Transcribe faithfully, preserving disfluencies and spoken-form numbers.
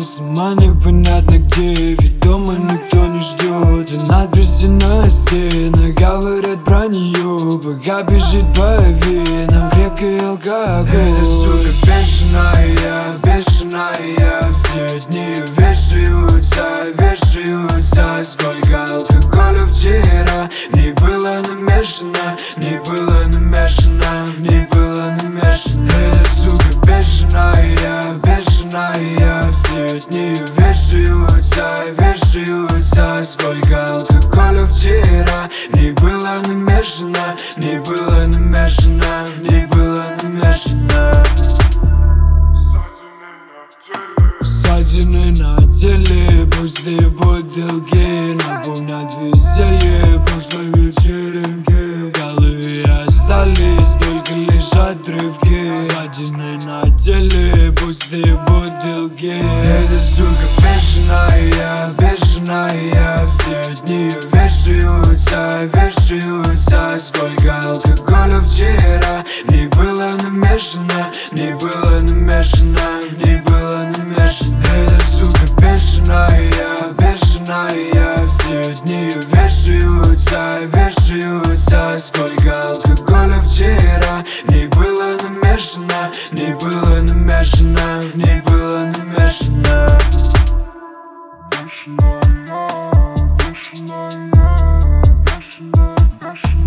сама непонятно где, ведь дома никто не ждет. И надписи на стенах говорят про нее, пока бежит по венам крепкий алкоголь. Эта сука бешеная, бешеная, все от нее вешаются, вешаются. Сколько алкоголя вчера в ней было намешано, в ней было намешано, в ней было намешано. Эта сука бешеная, бешеная, все от нее вешаются, вешаются. Сколько алкоголя вчера в ней было намешано, в ней было намешано, в ней было намешано. Ссадины на теле, пустые бутылки напомнят веселье прошлой вечеринки. В голове остались только лишь отрывки. Ссадины на теле, пустые бутылки. Эта сука бешеная, бешеная, все от нее вешаются, вешаются. Сколько алкоголя вчера в ней было намешано, в ней было намешано, в ней было намешано. Эта сука бешеная, бешеная, все от нее вешаются, вешаются. Сколько алкоголя вчера в ней было намешано, в ней было намешано, в ней было намешано. Бешеная, бешеная, бешеная, бешеная.